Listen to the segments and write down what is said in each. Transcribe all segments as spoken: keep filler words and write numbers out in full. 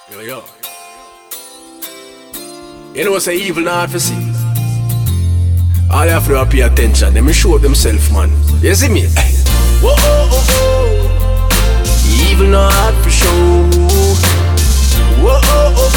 Yo, yo. You know what's a evil not for see? All you have to do is pay attention. Let me show themselves, man. You see me? Whoa, oh, oh, oh. Evil not hard for show. Whoa, oh, oh,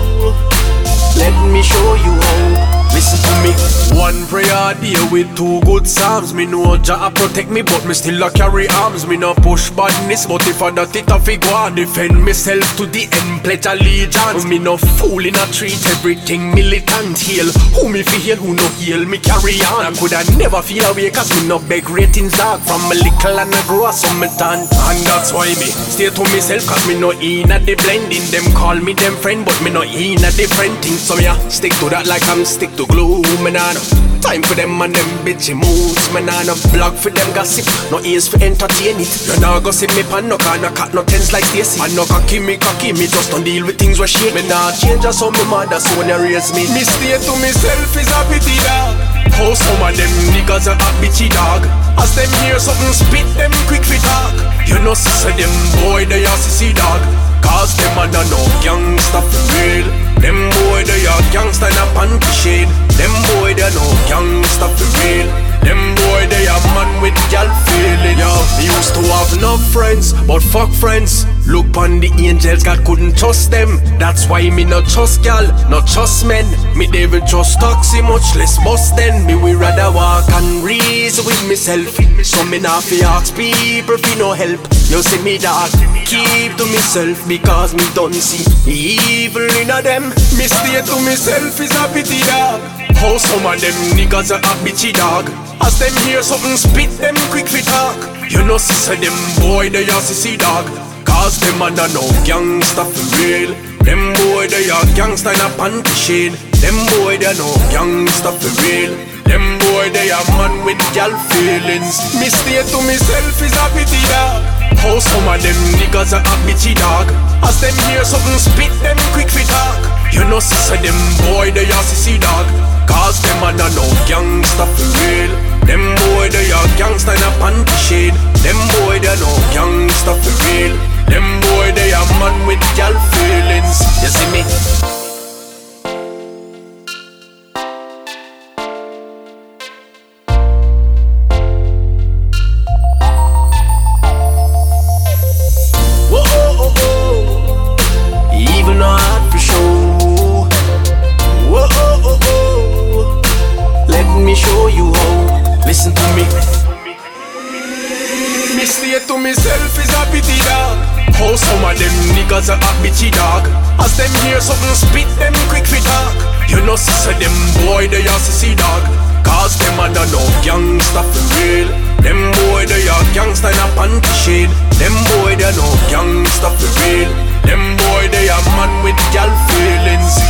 oh. Let me show you how. Listen to me. One prayer day with two good psalms. Me know Jah protect me, but me still a carry arms. Me no push badness, but if I that it a fi go and defend myself to the end, pledge allegiance. Me no fool in a treat everything militant. Heal who me fi heal, who no heal me carry on. I coulda never feel away cause me no beg ratings dog. From a little and I grow some me tan. And that's why me stay to myself cause me no in a the blending. Them call me them friend, but me no in a different thing. So me a stick to that like I'm stick to glue. Me nah no time for them and them bitchy moods. Me nah no blog for them gossip, no ears for entertain it. You nah go see me pan no car, no cat, no tens like Stacy. And no cocky me cocky, me just don't deal with things where shit. Me nah change as how me mother so when you raise me. Me stay to myself is a pity dog. How some of them niggas are a bitchy dog. As them hear something spit them quick fi talk. You know see them boy they a sissy dog. Cause them a no gangsta for real. Them boy they a gangsta in a panty shade. Them boy they no gangsta for real. Them boy they a man with gal feeling. Yo, me used to have no friends, but fuck friends. Look on the angels, God couldn't trust them. That's why me not trust gal, not trust men. Me devil just toxic, much less bust then. Me we rather walk and reason with myself. So me not fi ask people fi no help. You see me dog, keep to myself because me don't see evil in a them. Me stay to myself is a pity dog. How some of them niggas are a bitchy dog. As them hear something spit them quick fi talk. You know see them boy they a sissy dog. Cause them a no gangsta for real. Them boy they a gangsta in a panty shade. Them boy they no gangsta for real. Them boy they a man with gal feelings. Me stay to myself is a pity dog. How some of them niggas are a bitchy dog. As them hear something spit them quick fi talk. You know see them boy they a sissy dog. Cause them a no gangsta for real. Them boy they a gangsta in a panty shade. Them boy they no gangsta for real. Them boy they a man with gal feelings. You see me? Whoa, oh, oh, oh. Even no hard for show. Whoa, oh, oh, oh. Let me show you how. Listen to me. Me stay to myself is a pity dog. How some of them niggas are a bitchy dog. As them hear something spit them quick fi talk. You know see them boy they a sissy dog. Cause them a no gangsta for real. Them boy they a gangsta in a panty shade. Them boy they no gangsta for real. Them boy they a man with gal feelings.